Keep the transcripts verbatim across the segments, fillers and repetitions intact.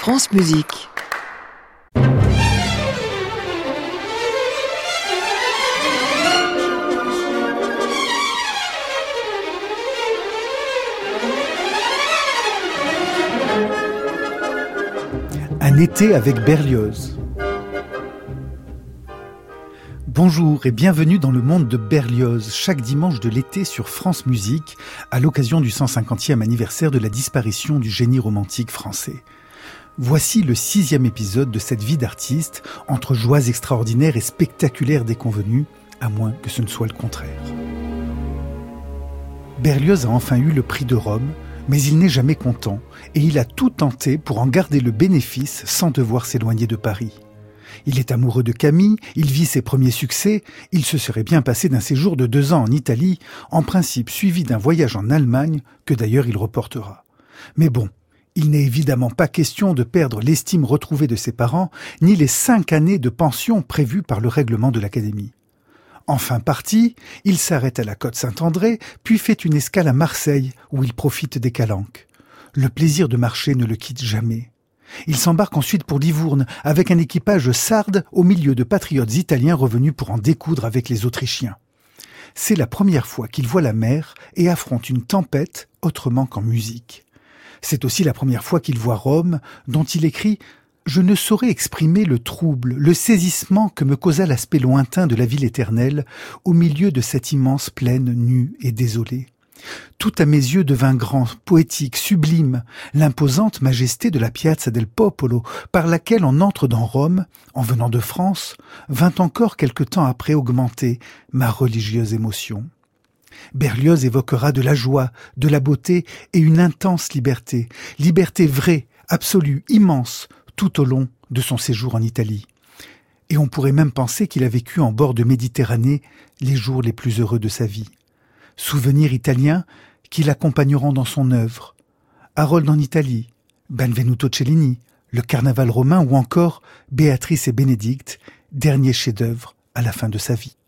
France Musique. Un été avec Berlioz. Bonjour et bienvenue dans le monde de Berlioz, chaque dimanche de l'été sur France Musique, à l'occasion du cent cinquantième anniversaire de la disparition du génie romantique français. Voici le sixième épisode de cette vie d'artiste, entre joies extraordinaires et spectaculaires déconvenues, à moins que ce ne soit le contraire. Berlioz a enfin eu le prix de Rome, mais il n'est jamais content, et il a tout tenté pour en garder le bénéfice sans devoir s'éloigner de Paris. Il est amoureux de Camille, il vit ses premiers succès, il se serait bien passé d'un séjour de deux ans en Italie, en principe suivi d'un voyage en Allemagne, que d'ailleurs il reportera. Mais bon, il n'est évidemment pas question de perdre l'estime retrouvée de ses parents, ni les cinq années de pension prévues par le règlement de l'Académie. Enfin parti, il s'arrête à la Côte Saint-André, puis fait une escale à Marseille, où il profite des calanques. Le plaisir de marcher ne le quitte jamais. Il s'embarque ensuite pour Livourne, avec un équipage sarde au milieu de patriotes italiens revenus pour en découdre avec les Autrichiens. C'est la première fois qu'il voit la mer et affronte une tempête autrement qu'en musique. C'est aussi la première fois qu'il voit Rome, dont il écrit « Je ne saurais exprimer le trouble, le saisissement que me causa l'aspect lointain de la ville éternelle, au milieu de cette immense plaine nue et désolée. Tout à mes yeux devint grand, poétique, sublime, l'imposante majesté de la Piazza del Popolo, par laquelle on entre dans Rome, en venant de France, vint encore quelque temps après augmenter ma religieuse émotion. » Berlioz évoquera de la joie, de la beauté et une intense liberté, liberté vraie, absolue, immense, tout au long de son séjour en Italie. Et on pourrait même penser qu'il a vécu en bord de Méditerranée les jours les plus heureux de sa vie. Souvenirs italiens qui l'accompagneront dans son œuvre. Harold en Italie, Benvenuto Cellini, le Carnaval romain ou encore Béatrice et Bénédicte, dernier chef-d'œuvre à la fin de sa vie.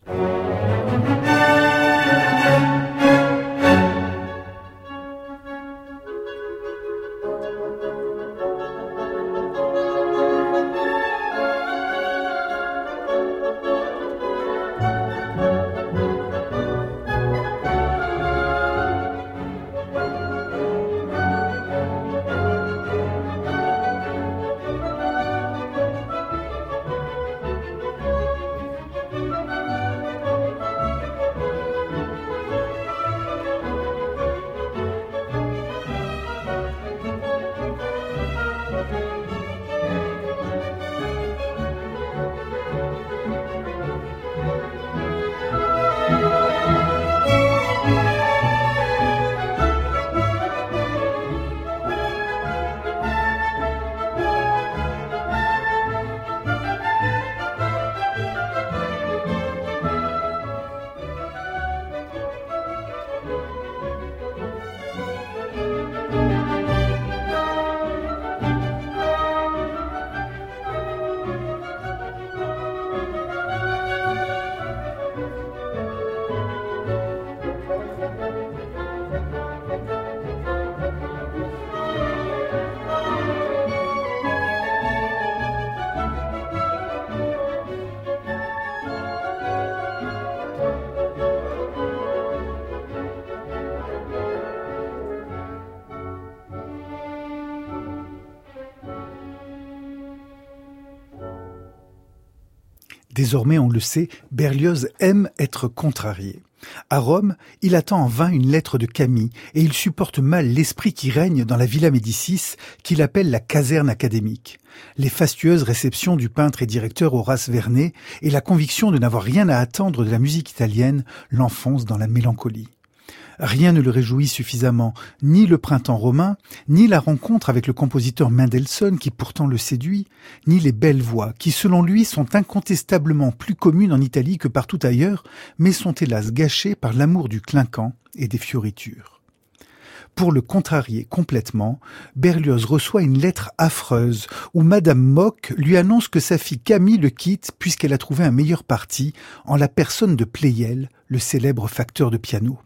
Désormais, on le sait, Berlioz aime être contrarié. À Rome, il attend en vain une lettre de Camille et il supporte mal l'esprit qui règne dans la Villa Médicis qu'il appelle la caserne académique. Les fastueuses réceptions du peintre et directeur Horace Vernet et la conviction de n'avoir rien à attendre de la musique italienne l'enfoncent dans la mélancolie. Rien ne le réjouit suffisamment, ni le printemps romain, ni la rencontre avec le compositeur Mendelssohn qui pourtant le séduit, ni les belles voix qui selon lui sont incontestablement plus communes en Italie que partout ailleurs, mais sont hélas gâchées par l'amour du clinquant et des fioritures. Pour le contrarier complètement, Berlioz reçoit une lettre affreuse où Madame Mock lui annonce que sa fille Camille le quitte puisqu'elle a trouvé un meilleur parti en la personne de Pleyel, le célèbre facteur de piano.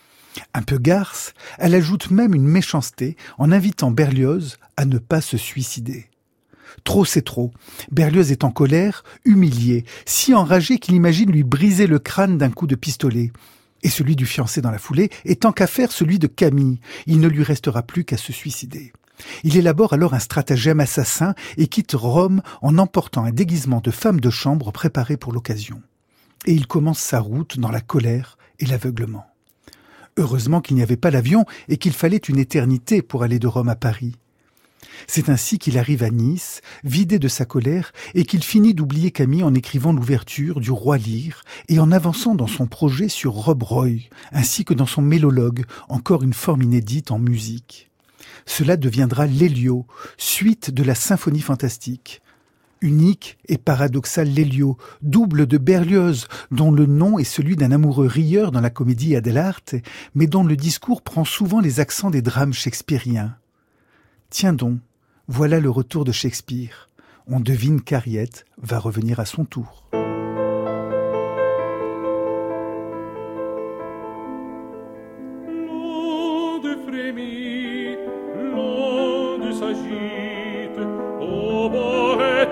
Un peu garce, elle ajoute même une méchanceté en invitant Berlioz à ne pas se suicider. Trop, c'est trop. Berlioz est en colère, humilié, si enragé qu'il imagine lui briser le crâne d'un coup de pistolet. Et celui du fiancé dans la foulée est tant qu'à faire celui de Camille. Il ne lui restera plus qu'à se suicider. Il élabore alors un stratagème assassin et quitte Rome en emportant un déguisement de femme de chambre préparé pour l'occasion. Et il commence sa route dans la colère et l'aveuglement. Heureusement qu'il n'y avait pas l'avion et qu'il fallait une éternité pour aller de Rome à Paris. C'est ainsi qu'il arrive à Nice, vidé de sa colère, et qu'il finit d'oublier Camille en écrivant l'ouverture du Roi Lear et en avançant dans son projet sur Rob Roy, ainsi que dans son mélologue, encore une forme inédite en musique. Cela deviendra l'Hélio, suite de la symphonie fantastique. Unique et paradoxal l'Hélio, double de Berlioz, dont le nom est celui d'un amoureux rieur dans la comédie dell'arte, mais dont le discours prend souvent les accents des drames shakespeariens. Tiens donc, voilà le retour de Shakespeare. On devine qu'Harriet va revenir à son tour. L'onde frémit, l'onde s'agite, ô poète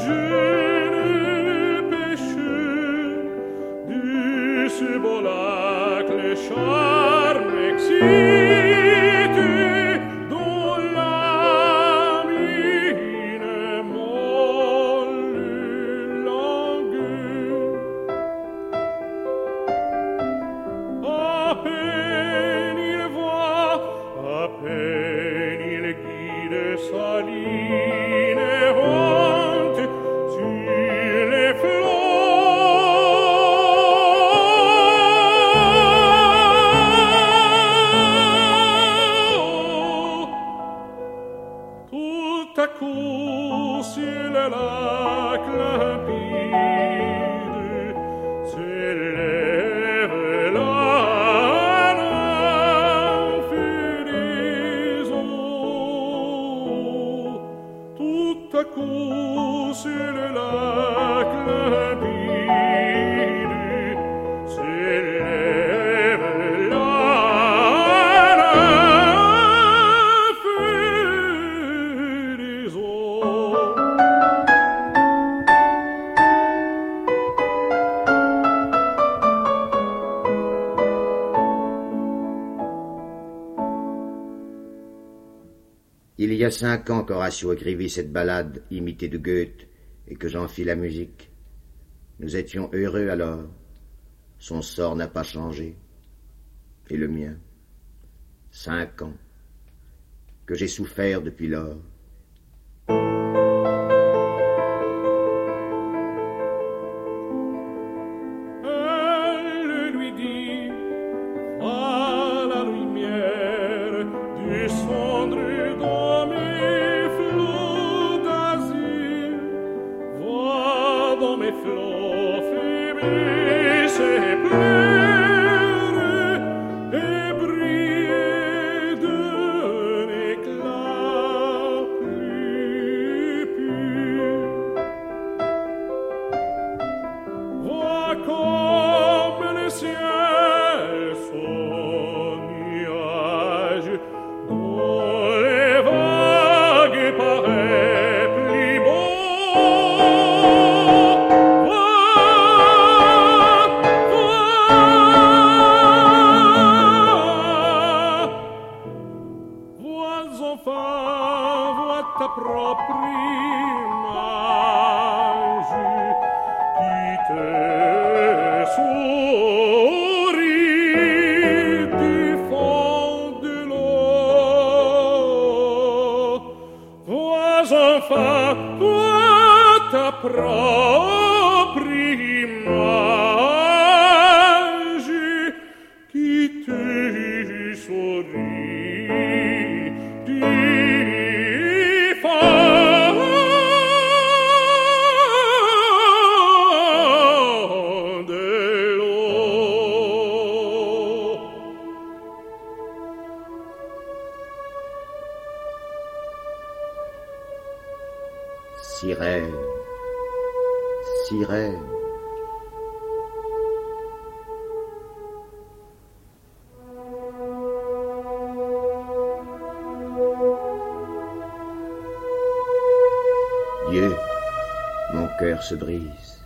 jeune pécheux, du ce beau lac les charmes excitent. Il y a cinq ans qu'Horatio écrivit cette ballade imitée de Goethe et que j'en fis la musique. Nous étions heureux alors. Son sort n'a pas changé. Et le mien. Cinq ans. Que j'ai souffert depuis lors. Elle lui dit, à la lumière du cendre dans mes flots d'azur, vois dans mes flots fébris ses pleurs et briller d'un éclat plus pur. Vois comme le ciel son nuage, dont les vagues paraissent plus beaux. Vois, vois, vois enfin, vois ta propre image qui te sourit du fond de l'eau. Vois enfin, vois ta propre image qui te sourit du fond de l'eau. Sirène, sirène. Dieu, mon cœur se brise.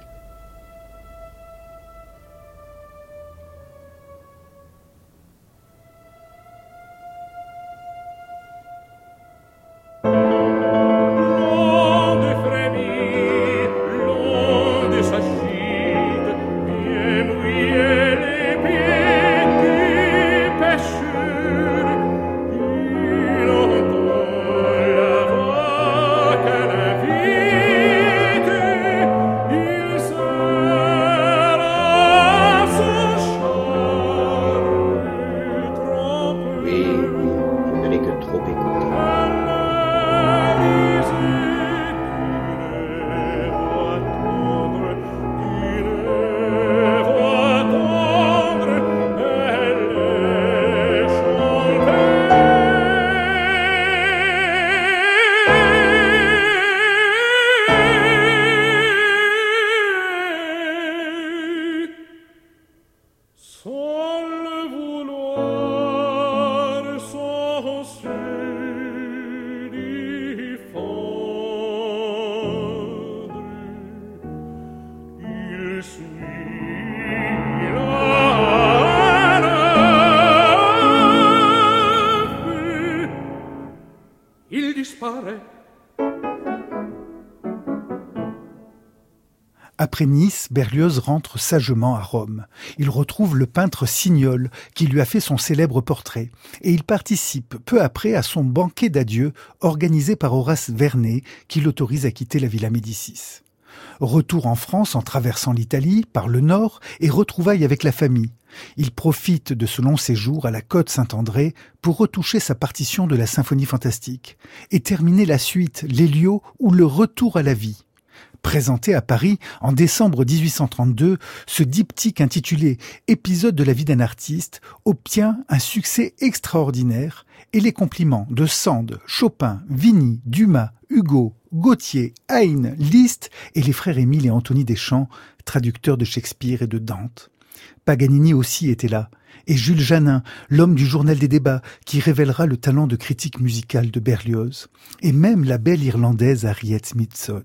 Après Nice, Berlioz rentre sagement à Rome. Il retrouve le peintre Signol, qui lui a fait son célèbre portrait, et il participe peu après à son banquet d'adieu organisé par Horace Vernet, qui l'autorise à quitter la Villa Médicis. Retour en France en traversant l'Italie, par le nord, et retrouvailles avec la famille. Il profite de ce long séjour à la Côte Saint-André pour retoucher sa partition de la Symphonie fantastique, et terminer la suite, l'Hélio ou le retour à la vie. Présenté à Paris en décembre dix-huit cent trente-deux, ce diptyque intitulé « Épisode de la vie d'un artiste » obtient un succès extraordinaire et les compliments de Sand, Chopin, Vigny, Dumas, Hugo, Gautier, Heine, Liszt et les frères Émile et Anthony Deschamps, traducteurs de Shakespeare et de Dante. Paganini aussi était là, et Jules Janin, l'homme du journal des débats, qui révélera le talent de critique musicale de Berlioz, et même la belle Irlandaise Harriet Smithson.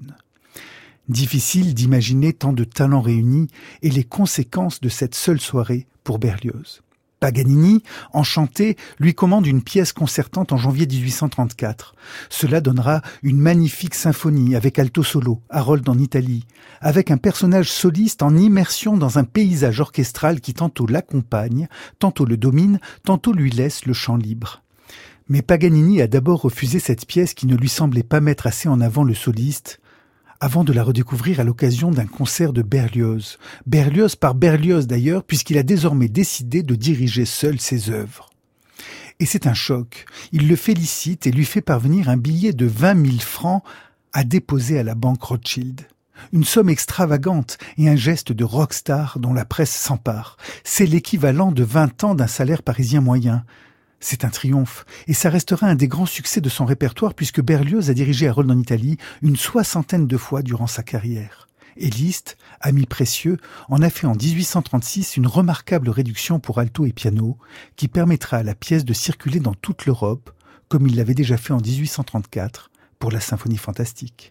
Difficile d'imaginer tant de talents réunis et les conséquences de cette seule soirée pour Berlioz. Paganini, enchanté, lui commande une pièce concertante en janvier dix-huit cent trente-quatre. Cela donnera une magnifique symphonie avec alto solo, Harold en Italie, avec un personnage soliste en immersion dans un paysage orchestral qui tantôt l'accompagne, tantôt le domine, tantôt lui laisse le champ libre. Mais Paganini a d'abord refusé cette pièce qui ne lui semblait pas mettre assez en avant le soliste, avant de la redécouvrir à l'occasion d'un concert de Berlioz. Berlioz par Berlioz d'ailleurs, puisqu'il a désormais décidé de diriger seul ses œuvres. Et c'est un choc. Il le félicite et lui fait parvenir un billet de vingt mille francs à déposer à la banque Rothschild. Une somme extravagante et un geste de rockstar dont la presse s'empare. C'est l'équivalent de vingt ans d'un salaire parisien moyen. C'est un triomphe, et ça restera un des grands succès de son répertoire puisque Berlioz a dirigé Harold en Italie une soixantaine de fois durant sa carrière. Et Liszt, ami précieux, en a fait en dix-huit cent trente-six une remarquable réduction pour alto et piano qui permettra à la pièce de circuler dans toute l'Europe, comme il l'avait déjà fait en dix-huit cent trente-quatre pour la Symphonie fantastique.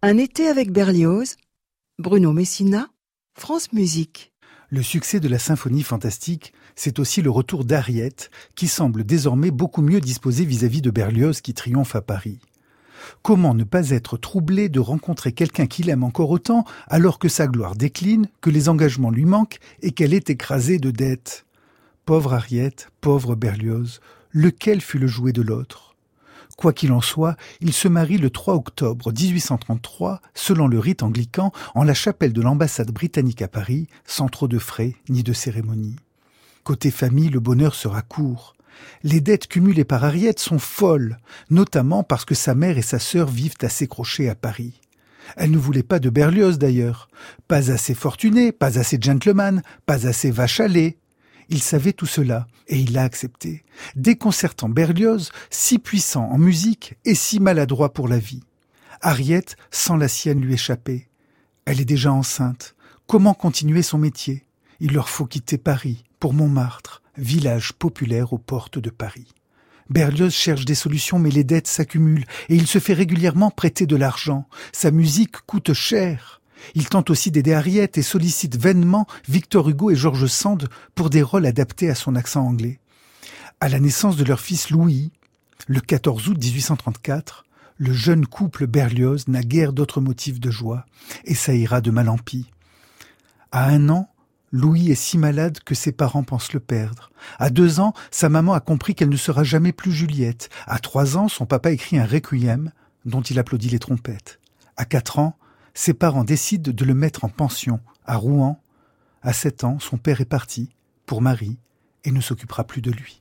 Un été avec Berlioz, Bruno Messina, France Musique. Le succès de la symphonie fantastique, c'est aussi le retour d'Harriet, qui semble désormais beaucoup mieux disposée vis-à-vis de Berlioz qui triomphe à Paris. Comment ne pas être troublé de rencontrer quelqu'un qu'il aime encore autant, alors que sa gloire décline, que les engagements lui manquent et qu'elle est écrasée de dettes ? Pauvre Harriet, pauvre Berlioz, lequel fut le jouet de l'autre ? Quoi qu'il en soit, il se marie le trois octobre dix-huit cent trente-trois, selon le rite anglican, en la chapelle de l'ambassade britannique à Paris, sans trop de frais ni de cérémonie. Côté famille, le bonheur sera court. Les dettes cumulées par Harriet sont folles, notamment parce que sa mère et sa sœur vivent assez crochées à Paris. Elle ne voulait pas de Berlioz d'ailleurs. Pas assez fortuné, pas assez gentleman, pas assez vache à lait. Il savait tout cela, et il l'a accepté, déconcertant Berlioz, si puissant en musique et si maladroit pour la vie. Harriet, sans la sienne, lui échappait. Elle est déjà enceinte. Comment continuer son métier ? Il leur faut quitter Paris, pour Montmartre, village populaire aux portes de Paris. Berlioz cherche des solutions, mais les dettes s'accumulent, et il se fait régulièrement prêter de l'argent. Sa musique coûte cher. Il tente aussi d'aider Harriet et sollicite vainement Victor Hugo et George Sand pour des rôles adaptés à son accent anglais. À la naissance de leur fils Louis, le quatorze août dix-huit cent trente-quatre, le jeune couple Berlioz n'a guère d'autres motifs de joie, et ça ira de mal en pis. À un an, Louis est si malade que ses parents pensent le perdre. À deux ans, sa maman a compris qu'elle ne sera jamais plus Juliette. À trois ans, son papa écrit un requiem dont il applaudit les trompettes. À quatre ans, ses parents décident de le mettre en pension à Rouen. À sept ans, son père est parti pour Marie et ne s'occupera plus de lui.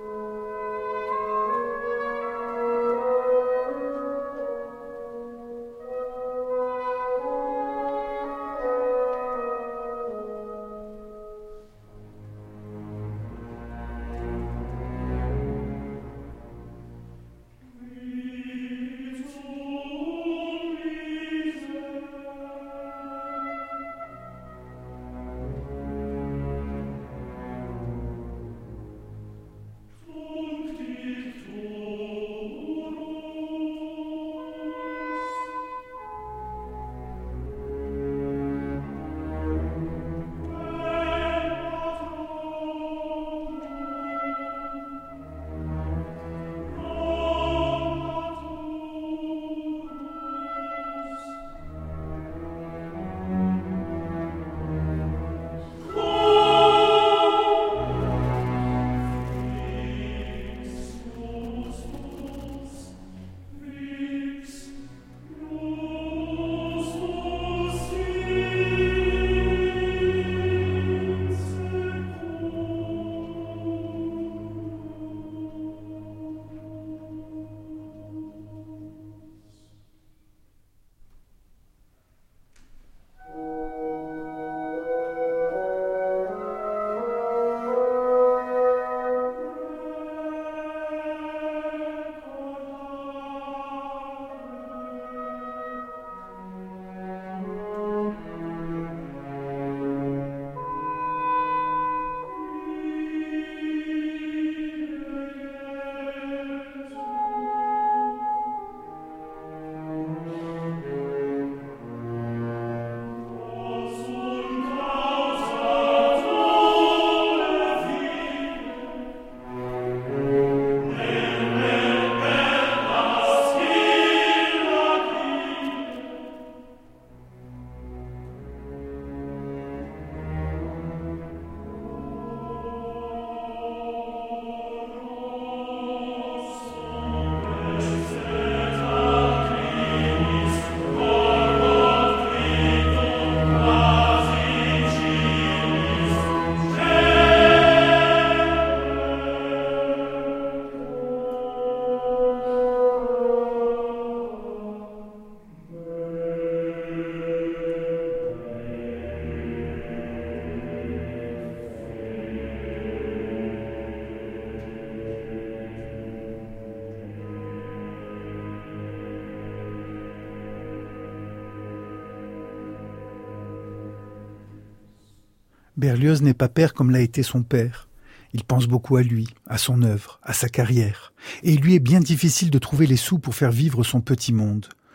Berlioz n'est pas père comme l'a été son père. Il pense beaucoup à lui, à son œuvre, à sa carrière. Et il lui est bien difficile de trouver les sous pour faire vivre son petit monde.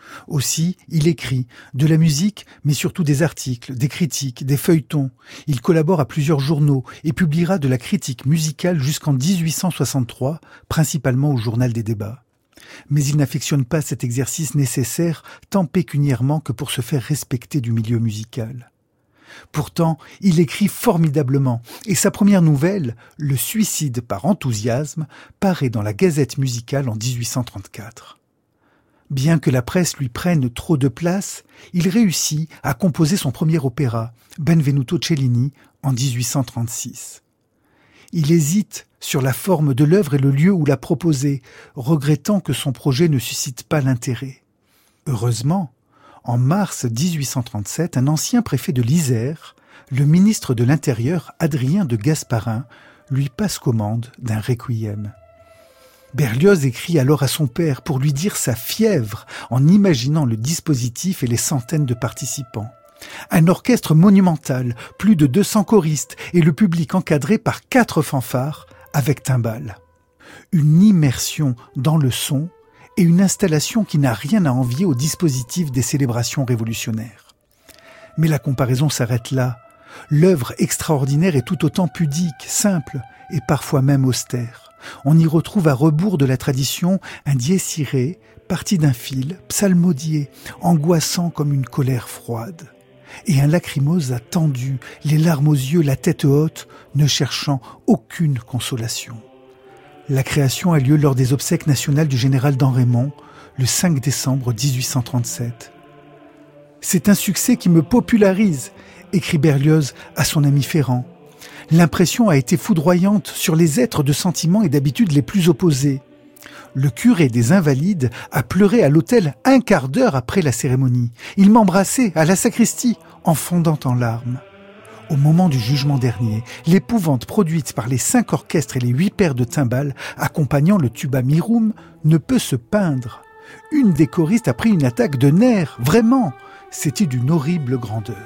Aussi, il écrit de la musique, mais surtout des articles, des critiques, des feuilletons. Il collabore à plusieurs journaux et publiera de la critique musicale jusqu'en dix-huit cent soixante-trois, principalement au Journal des débats. Mais il n'affectionne pas cet exercice nécessaire tant pécuniairement que pour se faire respecter du milieu musical. Pourtant, il écrit formidablement et sa première nouvelle, Le suicide par enthousiasme, paraît dans la Gazette musicale en dix-huit cent trente-quatre. Bien que la presse lui prenne trop de place, il réussit à composer son premier opéra, Benvenuto Cellini, en dix-huit cent trente-six. Il hésite sur la forme de l'œuvre et le lieu où la proposer, regrettant que son projet ne suscite pas l'intérêt. Heureusement, en mars dix-huit cent trente-sept, un ancien préfet de l'Isère, le ministre de l'Intérieur Adrien de Gasparin, lui passe commande d'un requiem. Berlioz écrit alors à son père pour lui dire sa fièvre en imaginant le dispositif et les centaines de participants. Un orchestre monumental, plus de deux cents choristes et le public encadré par quatre fanfares avec timbales. Une immersion dans le son et une installation qui n'a rien à envier au dispositif des célébrations révolutionnaires. Mais la comparaison s'arrête là. L'œuvre extraordinaire est tout autant pudique, simple et parfois même austère. On y retrouve à rebours de la tradition un dies irae, parti d'un fil, psalmodié, angoissant comme une colère froide. Et un lacrymosa tendu, les larmes aux yeux, la tête haute, ne cherchant aucune consolation. La création a lieu lors des obsèques nationales du général d'Anrémont, le cinq décembre dix-huit cent trente-sept. « C'est un succès qui me popularise », écrit Berlioz à son ami Ferrand. L'impression a été foudroyante sur les êtres de sentiments et d'habitudes les plus opposés. Le curé des Invalides a pleuré à l'autel un quart d'heure après la cérémonie. Il m'embrassait à la sacristie en fondant en larmes. Au moment du jugement dernier, l'épouvante produite par les cinq orchestres et les huit paires de timbales accompagnant le tuba mirum ne peut se peindre. Une des choristes a pris une attaque de nerfs, vraiment. C'était d'une horrible grandeur.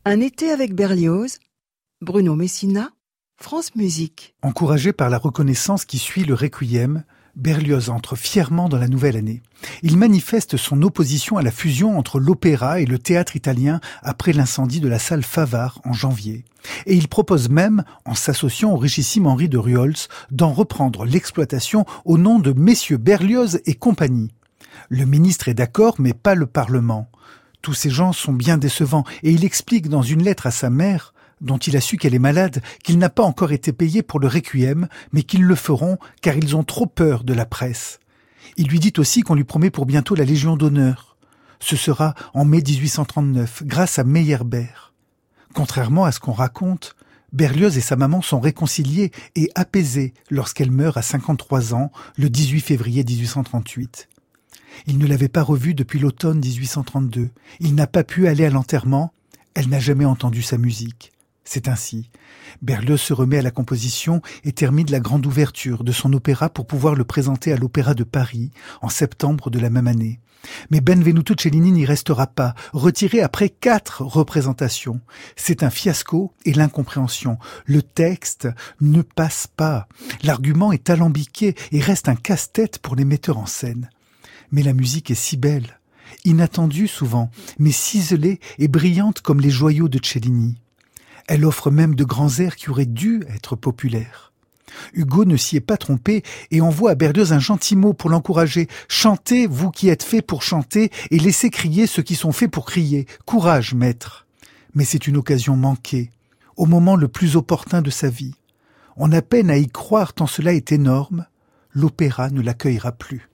Un été avec Berlioz, Bruno Messina, France Musique. Encouragé par la reconnaissance qui suit le Requiem, Berlioz entre fièrement dans la nouvelle année. Il manifeste son opposition à la fusion entre l'opéra et le théâtre italien après l'incendie de la salle Favart en janvier. Et il propose même, en s'associant au richissime Henri de Ruols, d'en reprendre l'exploitation au nom de messieurs Berlioz et compagnie. Le ministre est d'accord, mais pas le Parlement. Tous ces gens sont bien décevants, et il explique dans une lettre à sa mère, dont il a su qu'elle est malade, qu'il n'a pas encore été payé pour le Requiem, mais qu'ils le feront car ils ont trop peur de la presse. Il lui dit aussi qu'on lui promet pour bientôt la Légion d'honneur. Ce sera en mai dix-huit cent trente-neuf, grâce à Meyerbeer. Contrairement à ce qu'on raconte, Berlioz et sa maman sont réconciliés et apaisés lorsqu'elle meurt à cinquante-trois ans, le dix-huit février dix-huit cent trente-huit. Il ne l'avait pas revue depuis l'automne dix-huit cent trente-deux. Il n'a pas pu aller à l'enterrement. Elle n'a jamais entendu sa musique. C'est ainsi. Berlioz se remet à la composition et termine la grande ouverture de son opéra pour pouvoir le présenter à l'Opéra de Paris en septembre de la même année. Mais Benvenuto Cellini n'y restera pas, retiré après quatre représentations. C'est un fiasco et l'incompréhension. Le texte ne passe pas. L'argument est alambiqué et reste un casse-tête pour les metteurs en scène. Mais la musique est si belle, inattendue souvent, mais ciselée et brillante comme les joyaux de Cellini. Elle offre même de grands airs qui auraient dû être populaires. Hugo ne s'y est pas trompé et envoie à Berlioz un gentil mot pour l'encourager. « Chantez, vous qui êtes fait pour chanter, et laissez crier ceux qui sont faits pour crier. Courage, maître !» Mais c'est une occasion manquée, au moment le plus opportun de sa vie. On a peine à y croire tant cela est énorme. L'opéra ne l'accueillera plus.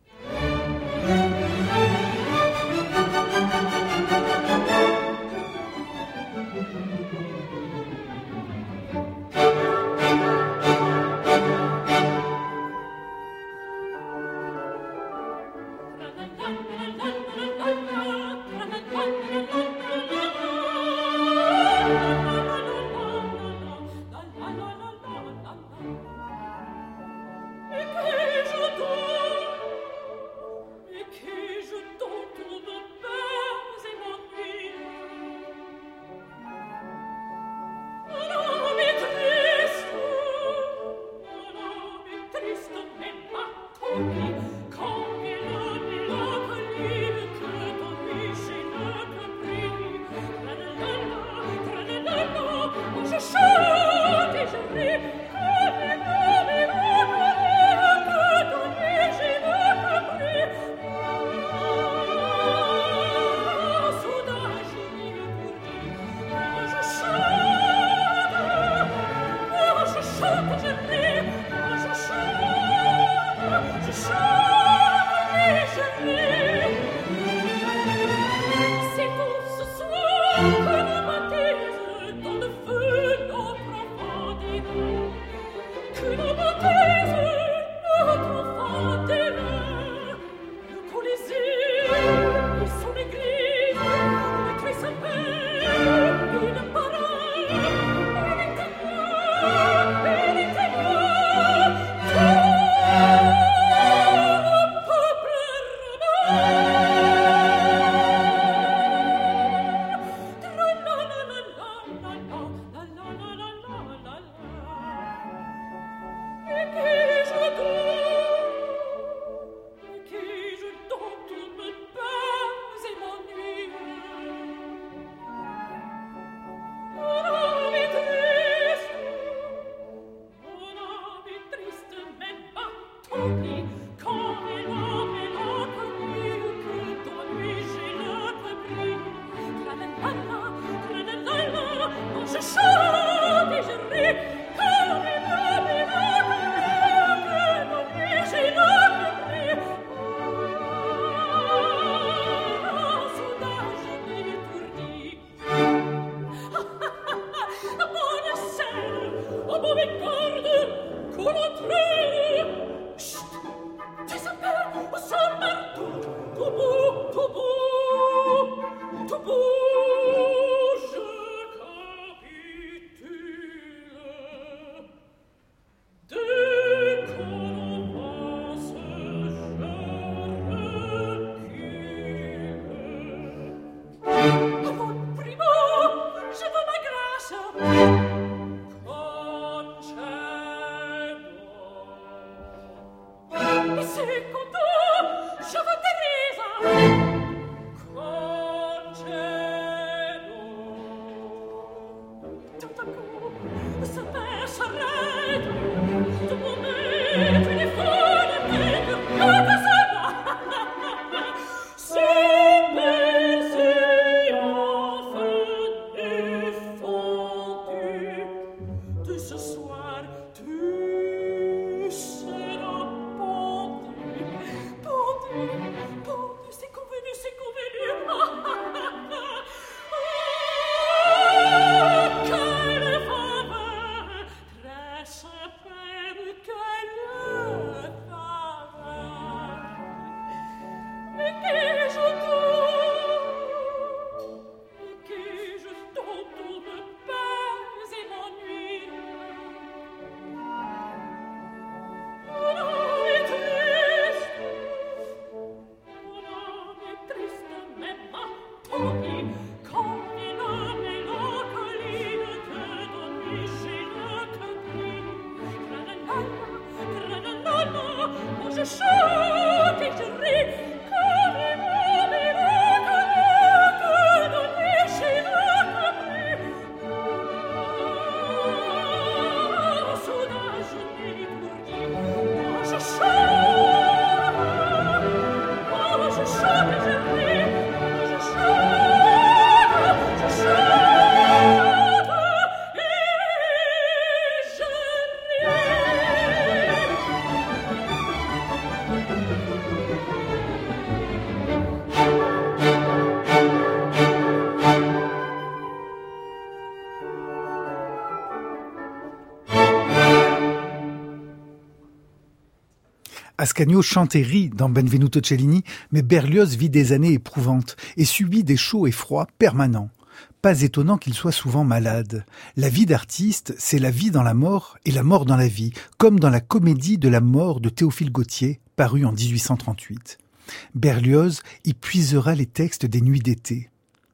Ascanio chante et rit dans Benvenuto Cellini, mais Berlioz vit des années éprouvantes et subit des chauds et froids permanents. Pas étonnant qu'il soit souvent malade. La vie d'artiste, c'est la vie dans la mort et la mort dans la vie, comme dans la comédie de la mort de Théophile Gautier, parue en dix-huit cent trente-huit. Berlioz y puisera les textes des Nuits d'été.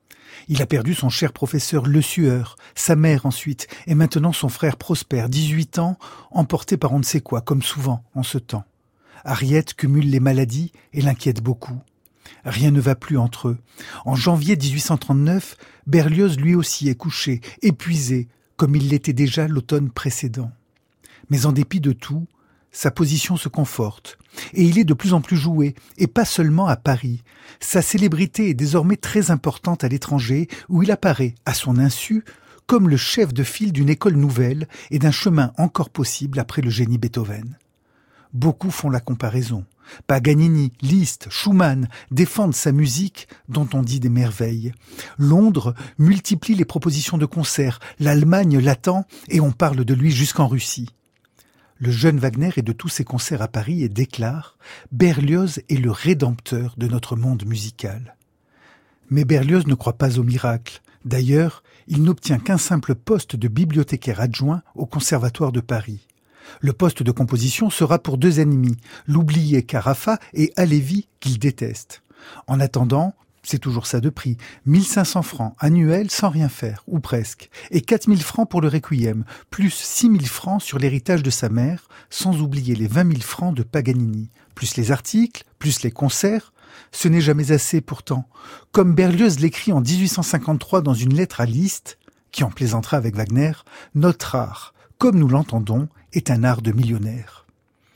Il a perdu son cher professeur Le Sueur, sa mère ensuite, et maintenant son frère Prosper, dix-huit ans, emporté par on ne sait quoi, comme souvent en ce temps. Harriet cumule les maladies et l'inquiète beaucoup. Rien ne va plus entre eux. En janvier dix-huit cent trente-neuf, Berlioz lui aussi est couché, épuisé, comme il l'était déjà l'automne précédent. Mais en dépit de tout, sa position se conforte, et il est de plus en plus joué, et pas seulement à Paris. Sa célébrité est désormais très importante à l'étranger, où il apparaît, à son insu, comme le chef de file d'une école nouvelle et d'un chemin encore possible après le génie Beethoven. Beaucoup font la comparaison. Paganini, Liszt, Schumann défendent sa musique dont on dit des merveilles. Londres multiplie les propositions de concerts, l'Allemagne l'attend et on parle de lui jusqu'en Russie. Le jeune Wagner est de tous ses concerts à Paris et déclare « Berlioz est le rédempteur de notre monde musical ». Mais Berlioz ne croit pas au miracle. D'ailleurs, il n'obtient qu'un simple poste de bibliothécaire adjoint au Conservatoire de Paris. Le poste de composition sera pour deux ennemis, l'oublié Carafa et Halévy qu'il déteste. En attendant, c'est toujours ça de prix, mille cinq cents francs annuels sans rien faire, ou presque, et quatre mille francs pour le requiem, plus six mille francs sur l'héritage de sa mère, sans oublier les vingt mille francs de Paganini, plus les articles, plus les concerts. Ce n'est jamais assez pourtant. Comme Berlioz l'écrit en dix-huit cent cinquante-trois dans une lettre à Liszt, qui en plaisantera avec Wagner, notre art, comme nous l'entendons, est un art de millionnaire.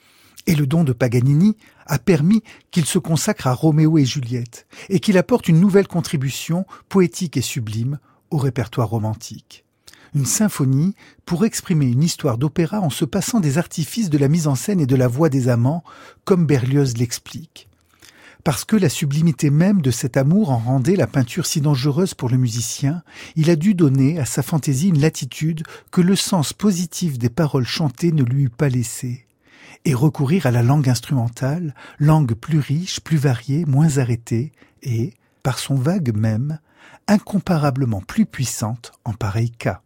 Et le don de Paganini a permis qu'il se consacre à Roméo et Juliette et qu'il apporte une nouvelle contribution poétique et sublime au répertoire romantique. Une symphonie pour exprimer une histoire d'opéra en se passant des artifices de la mise en scène et de la voix des amants, comme Berlioz l'explique. Parce que la sublimité même de cet amour en rendait la peinture si dangereuse pour le musicien, il a dû donner à sa fantaisie une latitude que le sens positif des paroles chantées ne lui eût pas laissée, et recourir à la langue instrumentale, langue plus riche, plus variée, moins arrêtée, et, par son vague même, incomparablement plus puissante en pareil cas.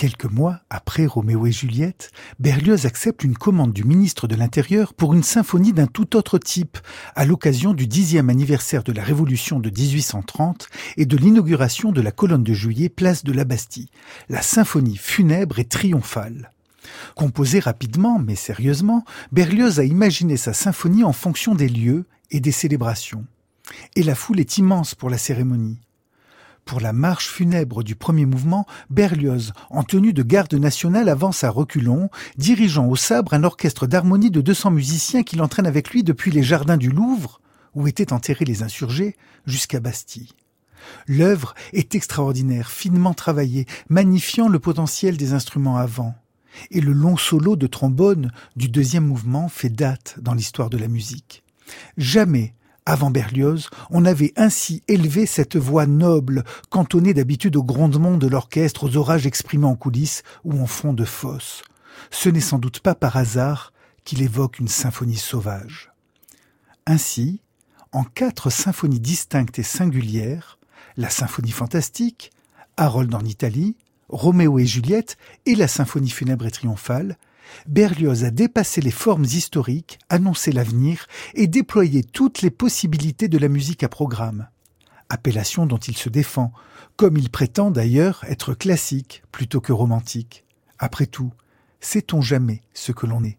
Quelques mois après Roméo et Juliette, Berlioz accepte une commande du ministre de l'Intérieur pour une symphonie d'un tout autre type, à l'occasion du dixième anniversaire de la Révolution de dix-huit cent trente et de l'inauguration de la colonne de Juillet, place de la Bastille, la symphonie funèbre et triomphale. Composée rapidement, mais sérieusement, Berlioz a imaginé sa symphonie en fonction des lieux et des célébrations. Et la foule est immense pour la cérémonie. Pour la marche funèbre du premier mouvement, Berlioz, en tenue de garde nationale, avance à reculons, dirigeant au sabre un orchestre d'harmonie de deux cents musiciens qu'il entraîne avec lui depuis les jardins du Louvre, où étaient enterrés les insurgés, jusqu'à Bastille. L'œuvre est extraordinaire, finement travaillée, magnifiant le potentiel des instruments à vent. Et le long solo de trombone du deuxième mouvement fait date dans l'histoire de la musique. Jamais, avant Berlioz, on n'avait ainsi élevé cette voix noble, cantonnée d'habitude au grondement de l'orchestre, aux orages exprimés en coulisses ou en fond de fosse. Ce n'est sans doute pas par hasard qu'il évoque une symphonie sauvage. Ainsi, en quatre symphonies distinctes et singulières, la symphonie fantastique, Harold en Italie, Roméo et Juliette et la symphonie funèbre et triomphale, Berlioz a dépassé les formes historiques, annoncé l'avenir et déployé toutes les possibilités de la musique à programme. Appellation dont il se défend, comme il prétend d'ailleurs être classique plutôt que romantique. Après tout, sait-on jamais ce que l'on est ?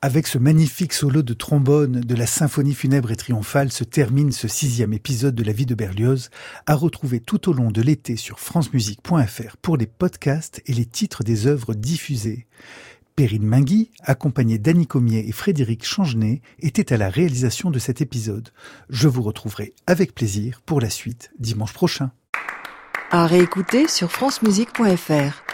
Avec ce magnifique solo de trombone de la symphonie funèbre et triomphale se termine ce sixième épisode de la vie de Berlioz, à retrouver tout au long de l'été sur francemusique point f r pour les podcasts et les titres des œuvres diffusées. Perrine Mingui, accompagnée d'Annie Comier et Frédéric Changenay, était à la réalisation de cet épisode. Je vous retrouverai avec plaisir pour la suite dimanche prochain. À réécouter sur francemusique point f r.